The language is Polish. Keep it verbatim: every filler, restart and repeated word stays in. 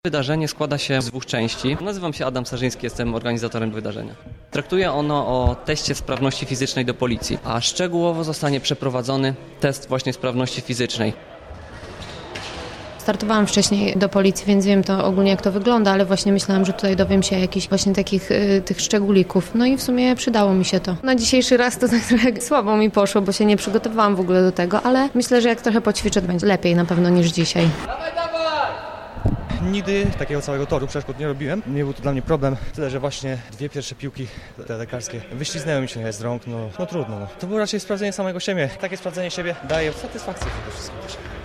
Wydarzenie składa się z dwóch części. Nazywam się Adam Sarzyński, jestem organizatorem wydarzenia. Traktuje ono o teście sprawności fizycznej do policji, a szczegółowo zostanie przeprowadzony test właśnie sprawności fizycznej. Startowałam wcześniej do policji, więc wiem to ogólnie jak to wygląda, ale właśnie myślałam, że tutaj dowiem się jakichś właśnie takich y, tych szczególików. No i w sumie przydało mi się to. Na dzisiejszy raz to tak trochę słabo mi poszło, bo się nie przygotowałam w ogóle do tego, ale myślę, że jak trochę poćwiczę, to będzie lepiej na pewno niż dzisiaj. Nigdy takiego całego toru przeszkód nie robiłem. Nie był to dla mnie problem. Tyle, że właśnie dwie pierwsze piłki te lekarskie wyśliznęły mi się z rąk. No, no trudno. No. To było raczej sprawdzenie samego siebie. Takie sprawdzenie siebie daje satysfakcję przede wszystkim.